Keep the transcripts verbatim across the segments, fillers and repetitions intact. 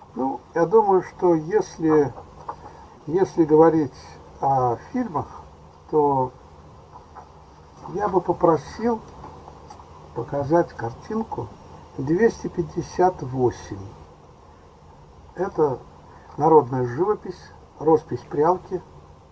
Ну, я думаю, что если, если говорить о фильмах, то я бы попросил показать картинку двести пятьдесят восемь. Это народная живопись, роспись прялки.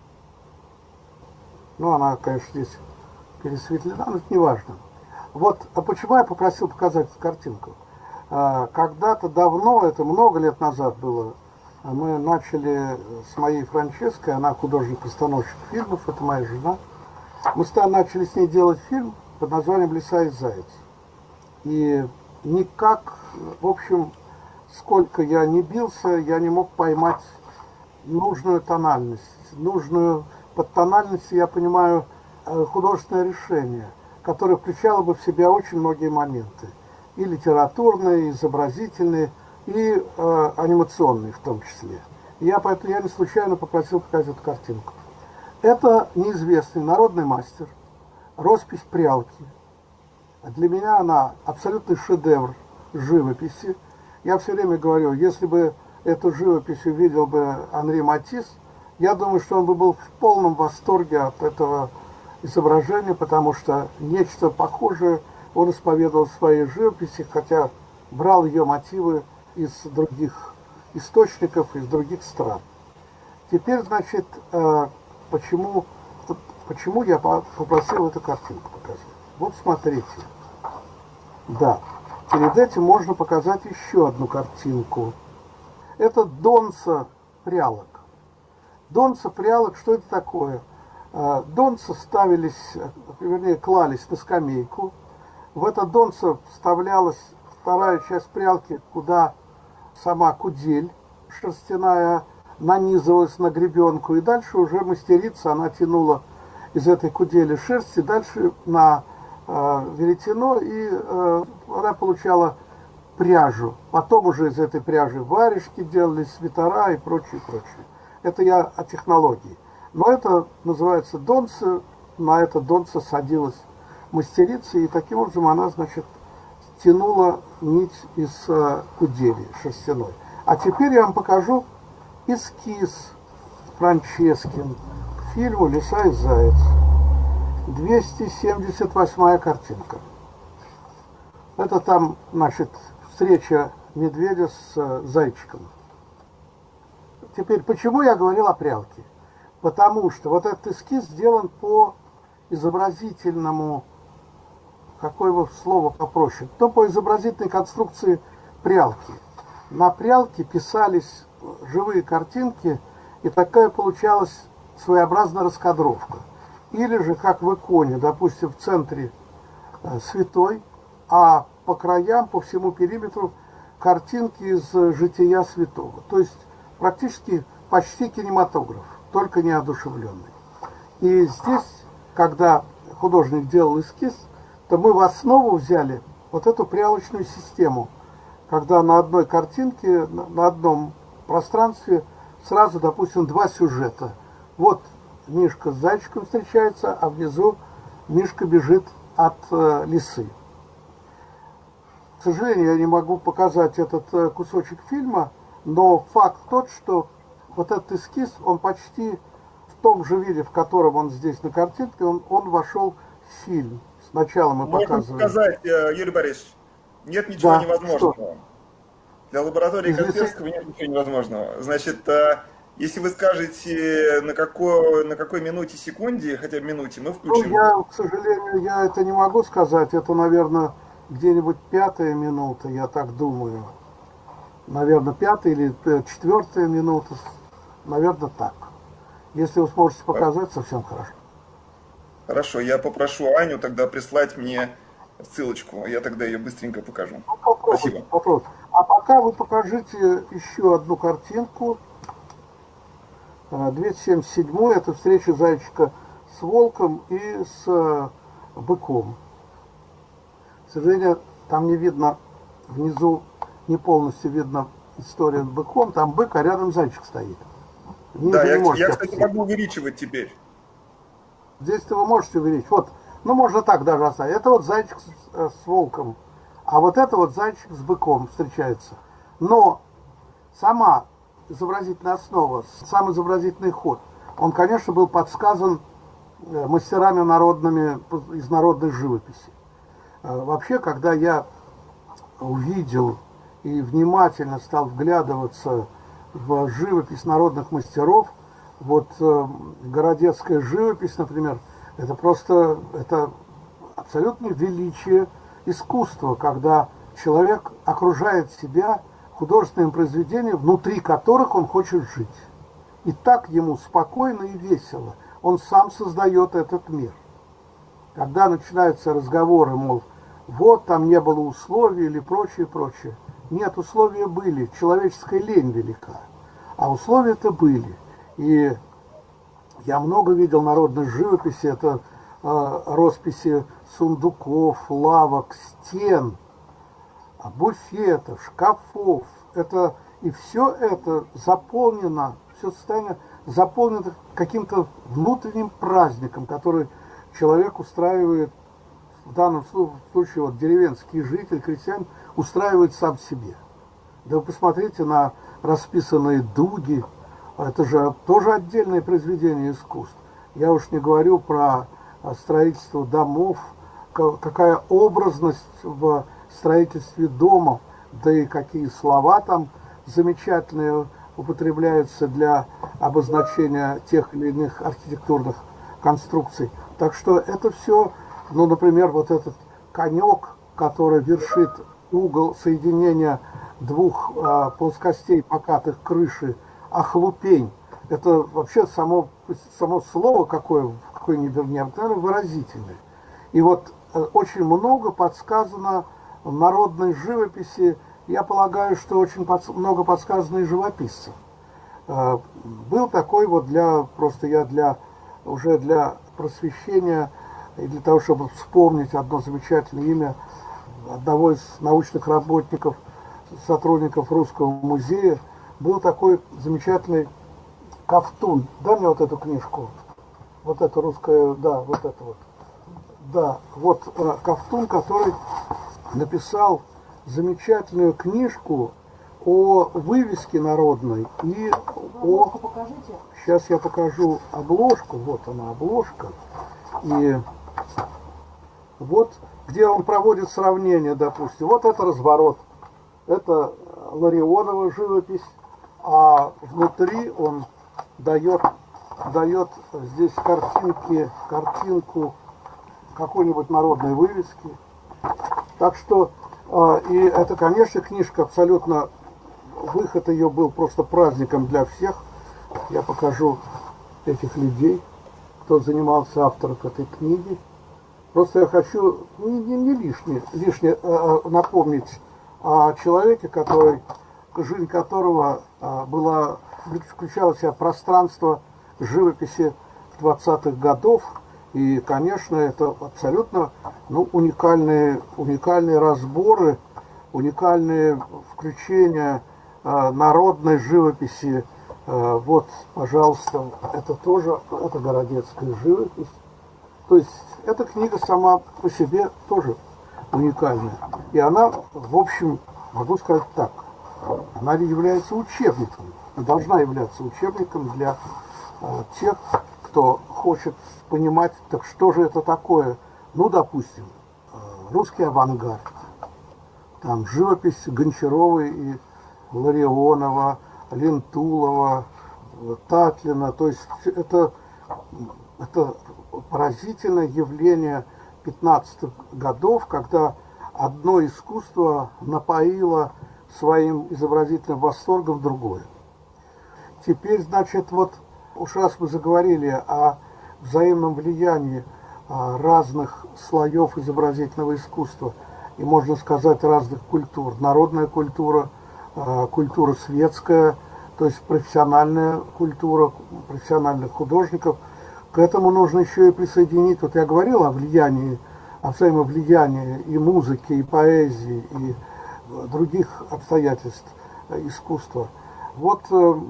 Ну, она, конечно, здесь пересветлена, но это не важно. Вот, а почему я попросил показать эту картинку? А, когда-то давно, это много лет назад было, мы начали с моей Франческой, она художник-постановщик фильмов, это моя жена. Мы начали с ней делать фильм под названием «Лиса и заяц». И никак, в общем, сколько я не бился, я не мог поймать нужную тональность. Нужную под тональностью я понимаю художественное решение, которое включало бы в себя очень многие моменты. И литературные, и изобразительные, и э, анимационные в том числе. И я поэтому я не случайно попросил показать эту картинку. Это неизвестный народный мастер, роспись прялки. Для меня она абсолютный шедевр живописи. Я все время говорю, если бы эту живопись увидел бы Анри Матисс, я думаю, что он бы был в полном восторге от этого изображения, потому что нечто похожее он исповедовал в своей живописи, хотя брал ее мотивы из других источников, из других стран. Теперь, значит, почему, почему я попросил эту картинку показать? Вот смотрите. Да, перед этим можно показать еще одну картинку. Это донца прялок. Донца прялок, что это такое? Донца ставились, вернее, клались на скамейку. В это донце вставлялась вторая часть прялки, куда сама кудель шерстяная нанизывалась на гребенку. И дальше уже мастерица, она тянула из этой кудели шерсти дальше на э, веретено, и э, она получала пряжу. Потом уже из этой пряжи варежки делались, свитера и прочее, прочее. Это я о технологии. Но это называется донце. На это донце садилась мастерица, и таким образом она, значит, тянула нить из э, кудели шерстяной. А теперь я вам покажу эскиз Франческин к фильму «Лиса и заяц». двести семьдесят восьмая картинка. Это там, значит, встреча медведя с э, зайчиком. Теперь, почему я говорил о прялке? Потому что вот этот эскиз сделан по изобразительному, какое бы слово попроще, то по изобразительной конструкции прялки. На прялке писались живые картинки, и такая получалась своеобразная раскадровка. Или же, как в иконе, допустим, в центре э, святой, а по краям, по всему периметру картинки из жития святого. То есть практически почти кинематограф, только неодушевленный. И здесь, когда художник делал эскиз, то мы в основу взяли вот эту прялочную систему, когда на одной картинке, на одном пространстве сразу, допустим, два сюжета. Вот Мишка с зайчиком встречается, а внизу Мишка бежит от э, лисы. К сожалению, я не могу показать этот э, кусочек фильма, но факт тот, что вот этот эскиз, он почти в том же виде, в котором он здесь на картинке, он, он вошел в фильм. Сначала мы Можно показываем... сказать, Юрий Борисович, нет ничего Да, что? невозможного. Для лаборатории Из лисы... Касперского нет ничего невозможного. Значит, если вы скажете, на какой, на какой минуте, секунде, хотя бы минуте, мы Ну, включим. я, к сожалению, я это не могу сказать. Это, наверное, где-нибудь пятая минута, я так думаю. Наверное, пятая или четвертая минута. Наверное, так. Если вы сможете показать, совсем хорошо. Хорошо, я попрошу Аню тогда прислать мне ссылочку. Я тогда ее быстренько покажу. Ну, попробуйте, Спасибо. попробуйте. А пока вы покажите еще одну картинку. двести семьдесят седьмой. Это встреча зайчика с волком и с быком. К сожалению, там не видно, внизу не полностью видно история с быком. Там бык, а рядом зайчик стоит. Ниже Да, я, не можете я, кстати, опустить. могу увеличивать теперь. Здесь-то вы можете увеличить. Вот, ну можно так даже оставить. Это вот зайчик с, с волком. А вот это вот зайчик с быком встречается. Но сама изобразительная основа, сам изобразительный ход, он, конечно, был подсказан мастерами народными из народной живописи. Вообще, когда я увидел и внимательно стал вглядываться в живопись народных мастеров, вот городецкая живопись, например, это просто это абсолютное величие искусства, когда человек окружает себя художественными произведениями, внутри которых он хочет жить. И так ему спокойно и весело. Он сам создает этот мир. Когда начинаются разговоры, мол, вот там не было условий или прочее, прочее. Нет, условия были, человеческая лень велика. А условия-то были. И я много видел народной живописи, это э, росписи сундуков, лавок, стен, буфетов, шкафов. Это, и все это заполнено, все состояние заполнено каким-то внутренним праздником, который человек устраивает, в данном случае вот, деревенский житель, крестьянин, устраивает сам себе. Да вы посмотрите на расписанные дуги, это же тоже отдельное произведение искусств. Я уж не говорю про строительство домов, какая образность в строительстве домов, да и какие слова там замечательные употребляются для обозначения тех или иных архитектурных конструкций. Так что это все, ну, например, вот этот конек, который вершит угол соединения двух э, плоскостей покатых крыши, охлупень. Это вообще само, само слово какое, какое необыкновенно выразительное. И вот э, очень много подсказано в народной живописи. Я полагаю, что очень подс- много подсказано и живописцев. Э, был такой вот для, просто я для, уже для просвещения и для того, чтобы вспомнить одно замечательное имя одного из научных работников, сотрудников Русского музея, был такой замечательный Ковтун. Дай мне вот эту книжку. Вот это русская, да, вот это вот. Да, вот э, Ковтун, который написал замечательную книжку о вывеске народной и о... Покажите. Сейчас я покажу обложку. Вот она, обложка. И вот, где он проводит сравнение, допустим. Вот это разворот. Это Ларионова живопись. А внутри он дает, дает здесь картинки, картинку какой-нибудь народной вывески. Так что, э, и это, конечно, книжка абсолютно, выход ее был просто праздником для всех. Я покажу этих людей, кто занимался автором этой книги. Просто я хочу не, не, не лишнее, лишнее э, напомнить о человеке, который, жизнь которого э, была, включала в себя пространство живописи двадцатых годов. И, конечно, это абсолютно ну, уникальные, уникальные разборы, уникальные включения э, народной живописи. Э, вот, пожалуйста, это тоже, это городецкая живопись. То есть, эта книга сама по себе тоже уникальная. И она, в общем, могу сказать так, она является учебником, и должна являться учебником для э, тех, кто хочет понимать, так что же это такое. Ну, допустим, русский авангард. Там живопись Гончарова и Ларионова, Лентулова, Татлина. То есть это, это поразительное явление пятнадцатых годов, когда одно искусство напоило своим изобразительным восторгом другое. Теперь, значит, вот уж раз мы заговорили о взаимном влиянии разных слоев изобразительного искусства, и, можно сказать, разных культур. Народная культура, культура светская, то есть профессиональная культура профессиональных художников. К этому нужно еще и присоединить, вот я говорил о влиянии, о взаимовлиянии и музыки, и поэзии, и других обстоятельств искусства. Вот,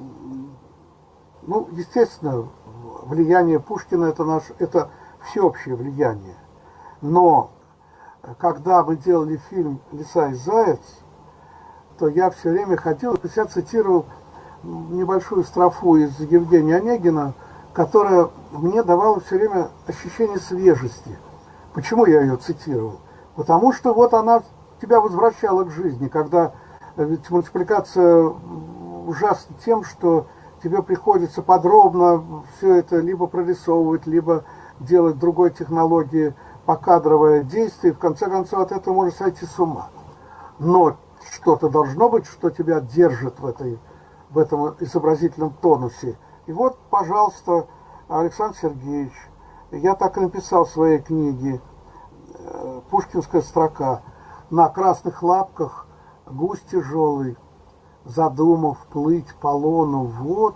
ну, естественно, влияние Пушкина это наш, это всеобщее влияние. Но когда мы делали фильм «Лиса и заяц», то я все время ходил, и я цитировал небольшую строфу из Евгения Онегина, которая мне давала все время ощущение свежести. Почему я ее цитировал? Потому что вот она тебя возвращала к жизни, когда ведь мультипликация ужасна тем, что тебе приходится подробно все это либо прорисовывать, либо делать в другой технологии покадровое действие, и в конце концов от этого можно сойти с ума. Но что-то должно быть, что тебя держит в, этой, в этом изобразительном тонусе. И вот, пожалуйста, Александр Сергеевич, я так и написал в своей книге, пушкинская строка: «На красных лапках гусь тяжелый, задумав плыть по лону вод,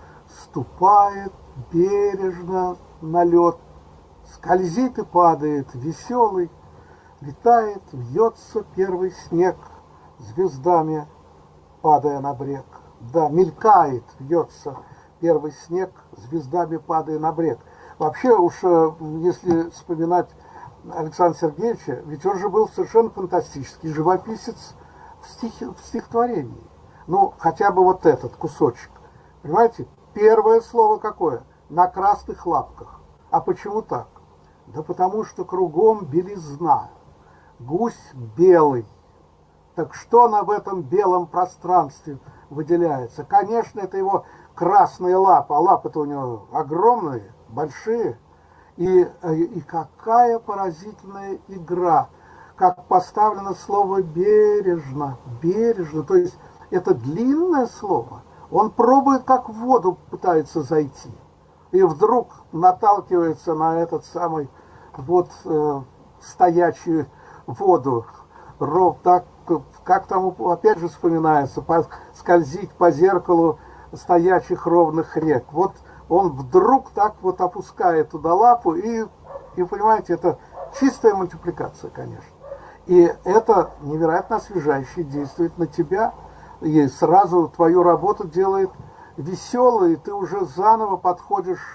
ступает бережно на лед, скользит и падает веселый, летает, вьется первый снег, звездами падая на брег». Да, мелькает, вьется первый снег, звездами падая на брег. Вообще уж, если вспоминать Александра Сергеевича, ведь он же был совершенно фантастический живописец в, стихи, в стихотворении. Ну, хотя бы вот этот кусочек. Понимаете, первое слово какое? На красных лапках. А почему так? Да потому что кругом белизна. Гусь белый. Так что на в этом белом пространстве выделяется? Конечно, это его красные лапы. А лапы-то у него огромные, большие. И, и какая поразительная игра, как поставлено слово «бережно», «бережно», то есть это длинное слово, он пробует, как в воду пытается зайти, и вдруг наталкивается на этот самый вот э, стоячую воду, ров, так, как там опять же вспоминается, по, скользить по зеркалу стоячих ровных рек. Вот он вдруг так вот опускает туда лапу, и, и понимаете, это чистая мультипликация, конечно. И это невероятно освежающе действует на тебя, и сразу твою работу делает веселой, и ты уже заново подходишь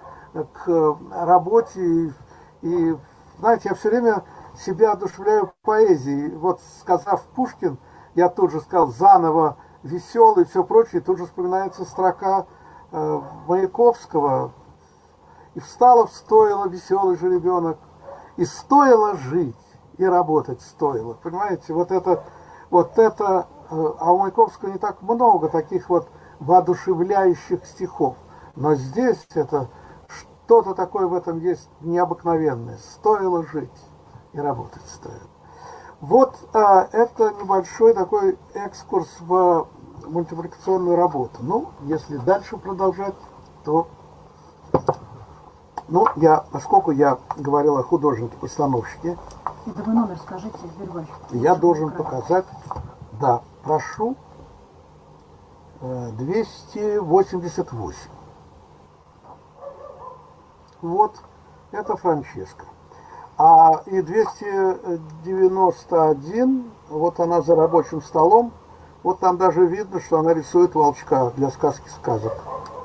к работе. И, и знаете, я все время себя одушевляю поэзией. Вот сказав Пушкин, я тут же сказал заново веселый и все прочее, и тут же вспоминается строка Маяковского: «И встала в стойло веселый же ребенок, и стоило жить, и работать стоило». Понимаете, вот это, вот это, а у Маяковского не так много таких вот воодушевляющих стихов, но здесь это что-то такое в этом есть необыкновенное. Стоило жить, и работать стоило. Вот а, это небольшой такой экскурс в мультипликационную работу. Ну, если дальше продолжать, то... Ну, я, поскольку я говорил о художнике-постановщике... Это вы номер скажите, Игорь. Я должен показать... Да, прошу. двести восемьдесят восемь. Вот, это Франческа. А и двести девяносто один, вот она за рабочим столом. Вот там даже видно, что она рисует волчка для сказки сказок.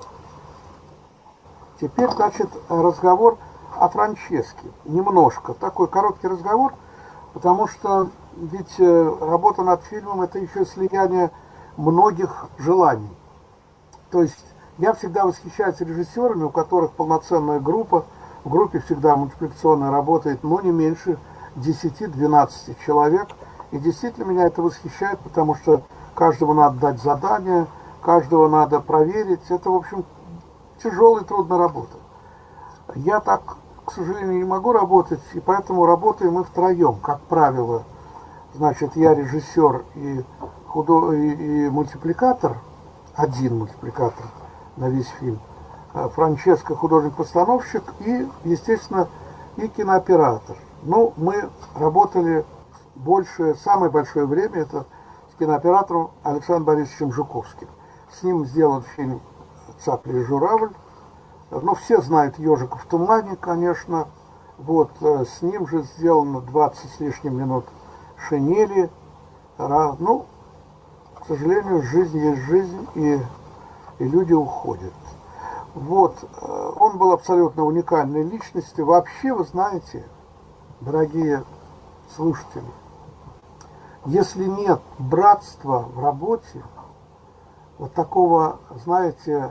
Теперь, значит, разговор о Франческе. Немножко. Такой короткий разговор, потому что ведь работа над фильмом — это еще слияние многих желаний. То есть я всегда восхищаюсь режиссерами, у которых полноценная группа. В группе всегда мультипликационная работает, но не меньше десяти-двенадцати человек. И действительно меня это восхищает, потому что каждому надо дать задание, каждого надо проверить. Это, в общем, тяжелая и трудная работа. Я так, к сожалению, не могу работать, и поэтому работаем мы втроем, как правило. Значит, я режиссер и, худо... и, и мультипликатор, один мультипликатор на весь фильм. Франческа художник-постановщик и, естественно, и кинооператор. Ну, мы работали больше, самое большое время это с кинооператором Александром Борисовичем Жуковским. С ним сделан фильм «Цапля и журавль». Ну, все знают «Ежика в тумане», конечно. Вот, с ним же сделано двадцать с лишним минут «Шинели». Ну, к сожалению, жизнь есть жизнь, и, и люди уходят. Вот, он был абсолютно уникальной личностью. Вообще, вы знаете, дорогие слушатели, если нет братства в работе, вот такого, знаете,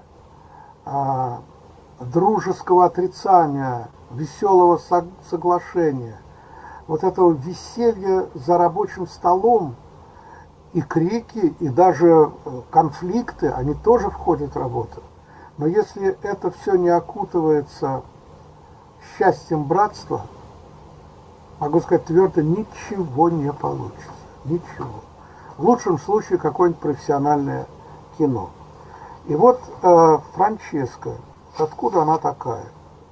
дружеского отрицания, веселого соглашения, вот этого веселья за рабочим столом, и крики, и даже конфликты, они тоже входят в работу. Но если это все не окутывается счастьем братства, могу сказать твердо, ничего не получится. Ничего. В лучшем случае какое-нибудь профессиональное кино. И вот э, Франческа, откуда она такая?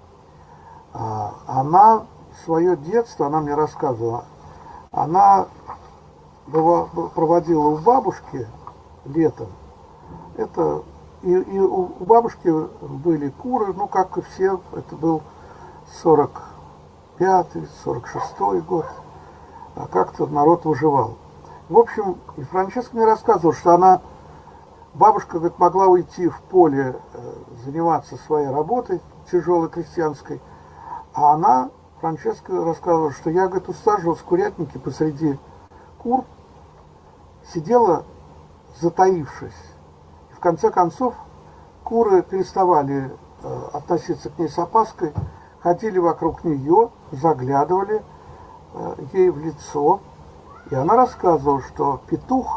А, она свое детство, она мне рассказывала, она была, проводила у бабушки летом. Это, и, и у, у бабушки были куры, ну как и все, это был сорок пятый, сорок шестой год, а как-то народ выживал. В общем, и Франческа мне рассказывала, что она, бабушка, говорит, могла уйти в поле, заниматься своей работой, тяжелой крестьянской, а она, Франческа, рассказывала, что я, говорит, усаживалась в курятнике посреди кур, сидела, затаившись. И в конце концов куры переставали э, относиться к ней с опаской, ходили вокруг нее, заглядывали э, ей в лицо. И она рассказывала, что петух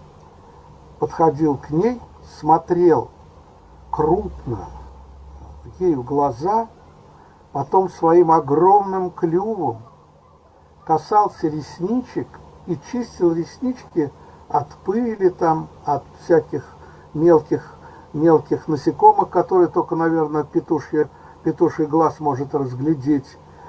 подходил к ней, смотрел крупно ей в глаза, потом своим огромным клювом касался ресничек и чистил реснички от пыли, там, от всяких мелких, мелких насекомых, которые только, наверное, петушье, петуший глаз может разглядеть.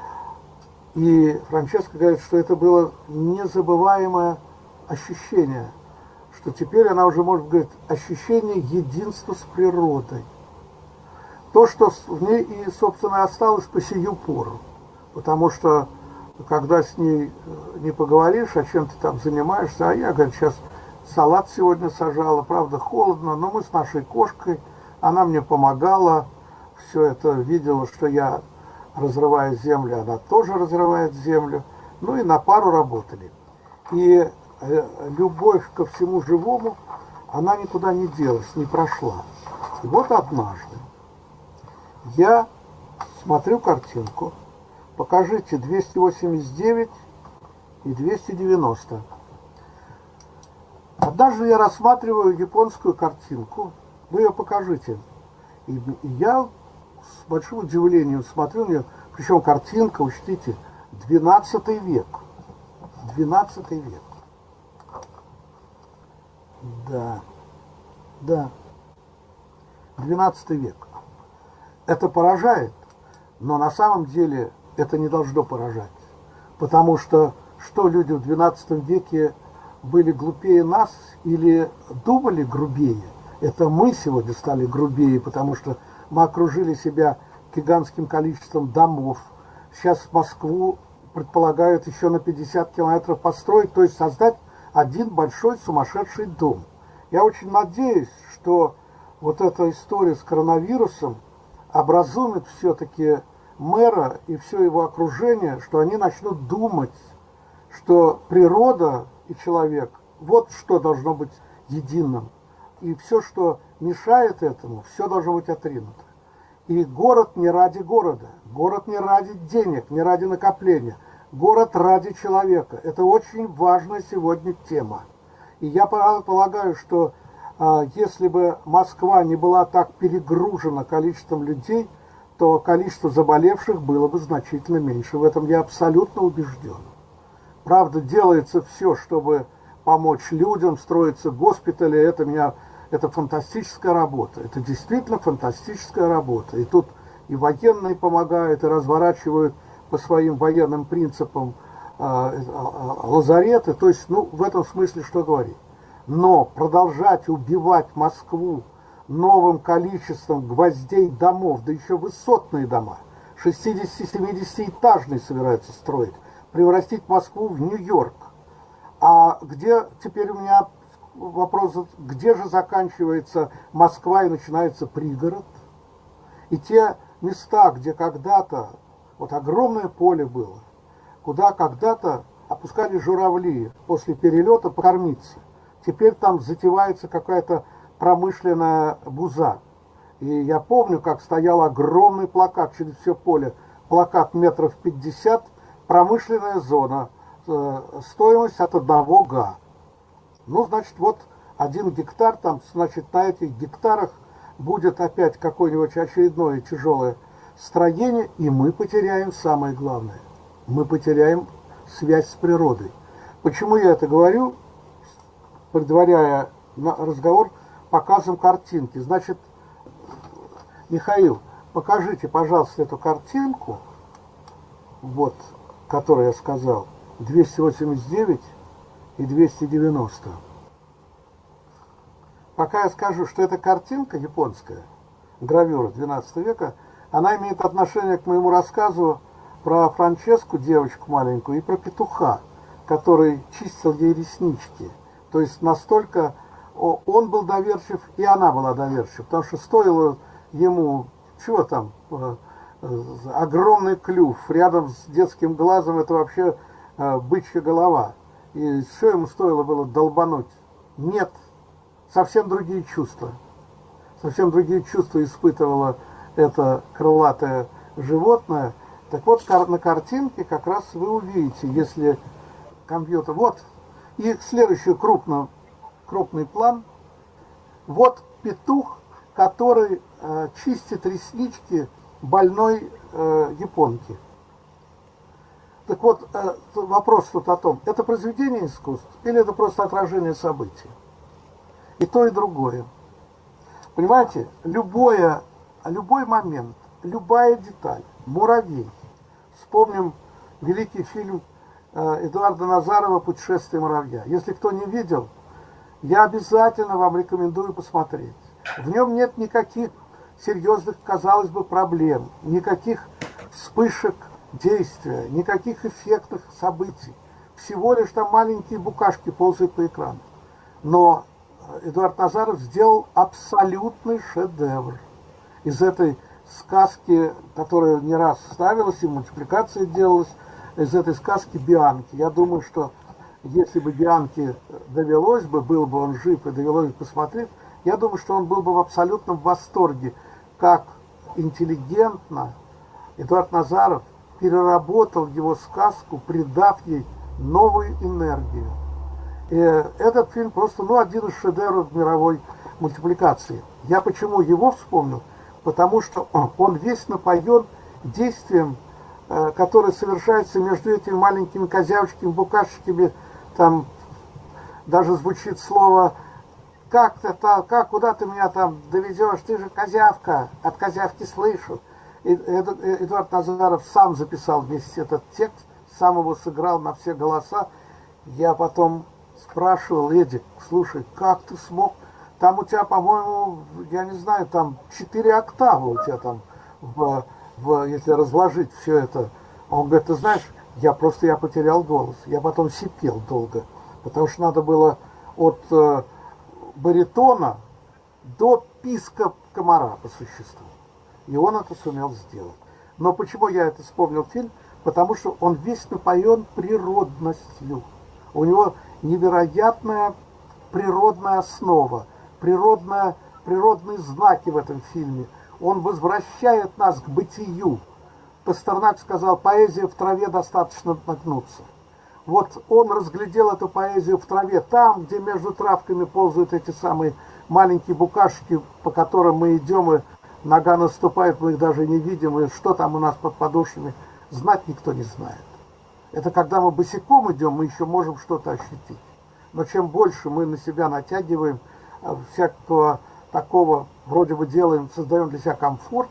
И Франческа говорит, что это было незабываемое ощущение, что теперь она уже может говорить ощущение единства с природой. То, что в ней и, собственно, осталось по сию пору. Потому что, когда с ней не поговоришь, о чем ты там занимаешься, а я, говорит, сейчас салат сегодня сажала, правда, холодно, но мы с нашей кошкой, она мне помогала, все это видела, что я разрываю землю, она тоже разрывает землю, ну и на пару работали. И любовь ко всему живому, она никуда не делась, не прошла. И вот однажды я смотрю картинку, покажите двести восемьдесят девять и двести девяносто. Однажды я рассматриваю японскую картинку, вы ее покажите. И я с большим удивлением смотрю на нее, причем картинка, учтите, двенадцатый век. двенадцатый век. Да, да, двенадцатый век. Это поражает, но на самом деле это не должно поражать. Потому что, что люди в двенадцатом веке были глупее нас или думали грубее? Это мы сегодня стали грубее, потому что мы окружили себя гигантским количеством домов. Сейчас Москву предполагают еще на пятьдесят километров построить, то есть создать один большой сумасшедший дом. Я очень надеюсь, что вот эта история с коронавирусом образумит все-таки мэра и все его окружение, что они начнут думать, что природа и человек, вот что должно быть единым. И все, что мешает этому, все должно быть отринуто. И город не ради города, город не ради денег, не ради накопления, город ради человека. Это очень важная сегодня тема. И я полагаю, что э, если бы Москва не была так перегружена количеством людей, то количество заболевших было бы значительно меньше. В этом я абсолютно убежден. Правда, делается все, чтобы помочь людям, строятся госпитали. Это, меня, это фантастическая работа. Это действительно фантастическая работа. И тут и военные помогают, и разворачивают по своим военным принципам э, э, лазареты. То есть, ну, в этом смысле что говорить. Но продолжать убивать Москву новым количеством гвоздей домов, да еще высотные дома, шестидесяти-семидесятиэтажные собираются строить, превратить Москву в Нью-Йорк. А где, теперь у меня вопрос, где же заканчивается Москва и начинается пригород? И те места, где когда-то, вот огромное поле было, куда когда-то опускали журавли после перелета покормиться. Теперь там затевается какая-то промышленная буза. И я помню, как стоял огромный плакат через все поле, плакат метров пятьдесят, промышленная зона, э, стоимость от одного га. Ну, значит, вот один гектар, там, значит, на этих гектарах будет опять какое-нибудь очередное тяжелое строение, и мы потеряем самое главное. Мы потеряем связь с природой. Почему я это говорю, предваряя разговор показом картинки? Значит, Михаил, покажите, пожалуйста, эту картинку, вот, которую я сказал, двести восемьдесят девять и двести девяносто. Пока я скажу, что эта картинка японская, гравюра двенадцатого века, она имеет отношение к моему рассказу про Франческу, девочку маленькую, и про петуха, который чистил ей реснички. То есть настолько он был доверчив, и она была доверчива, потому что стоило ему, чего там, огромный клюв, рядом с детским глазом это вообще бычья голова. И все ему стоило было долбануть. Нет, совсем другие чувства. Совсем другие чувства испытывало это крылатое животное. Так вот, на картинке как раз вы увидите, если компьютер... Вот, и следующий крупный, крупный план. Вот петух, который э, чистит реснички больной э, японки. Так вот, э, вопрос тут о том, это произведение искусства или это просто отражение событий? И то, и другое. Понимаете, любое, любой момент, любая деталь, муравей. Вспомним великий фильм э, Эдуарда Назарова «Путешествие муравья». Если кто не видел, я обязательно вам рекомендую посмотреть. В нем нет никаких серьезных, казалось бы, проблем, никаких вспышек действия, никаких эффектных событий. Всего лишь там маленькие букашки ползают по экрану. Но Эдуард Назаров сделал абсолютный шедевр. Из этой сказки, которая не раз ставилась, и мультипликация делалась, из этой сказки Бианки. Я думаю, что если бы Бианке довелось бы, был бы он жив и довелось бы посмотреть, я думаю, что он был бы в абсолютном восторге, как интеллигентно Эдуард Назаров переработал его сказку, придав ей новую энергию. И этот фильм просто, ну, один из шедевров мировой мультипликации. Я почему его вспомнил? Потому что он весь напоен действием, которое совершается между этими маленькими козявочками, букашечками. Там даже звучит слово «Как ты, как, куда ты меня там довезешь? Ты же козявка, от козявки слышу». И Эдуард Назаров сам записал весь этот текст, сам его сыграл на все голоса. Я потом спрашивал: Эдик, слушай, как ты смог? Там у тебя, по-моему, я не знаю, там четыре октавы у тебя там, в, в, если разложить все это. Он говорит: ты знаешь, я просто я потерял голос. Я потом сипел долго, потому что надо было от э, баритона до писка комара по существу. И он это сумел сделать. Но почему я это вспомнил фильм? Потому что он весь напоен природностью. У него невероятная природная основа, природная, природные знаки в этом фильме. Он возвращает нас к бытию. Пастернак сказал: поэзия в траве достаточно нагнуться. Вот он разглядел эту поэзию в траве, там, где между травками ползают эти самые маленькие букашки, по которым мы идем, и нога наступает, мы их даже не видим, и что там у нас под подошвами, знать никто не знает. Это когда мы босиком идем, мы еще можем что-то ощутить. Но чем больше мы на себя натягиваем, всякого такого вроде бы делаем, создаем для себя комфорт,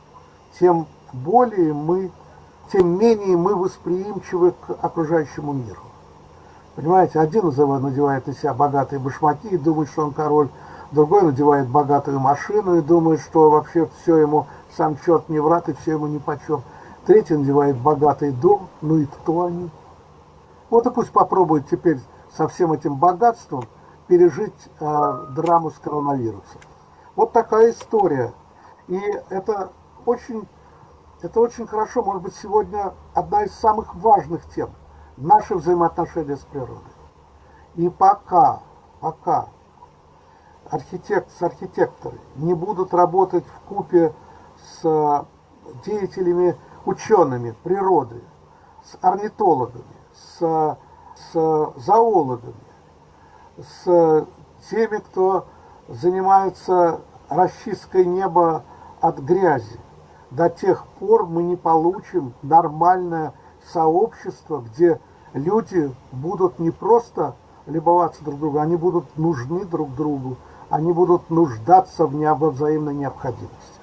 тем более мы, тем менее мы восприимчивы к окружающему миру. Понимаете, один из его надевает на себя богатые башмаки и думает, что он король, другой надевает богатую машину и думает, что вообще все ему, сам черт не врат, и все ему нипочем. Третий надевает богатый дом, ну и кто они? Вот и пусть попробуют теперь со всем этим богатством пережить э, драму с коронавирусом. Вот такая история. И это очень, это очень хорошо, может быть, сегодня одна из самых важных тем. наши взаимоотношения с природой. И пока, пока архитект, с архитекторы не будут работать вкупе с деятелями, учеными природы, с орнитологами, с, с зоологами, с теми, кто занимается расчисткой неба от грязи, до тех пор мы не получим нормальное сообщество, где люди будут не просто любоваться друг другом, они будут нужны друг другу, они будут нуждаться в взаимной необходимости.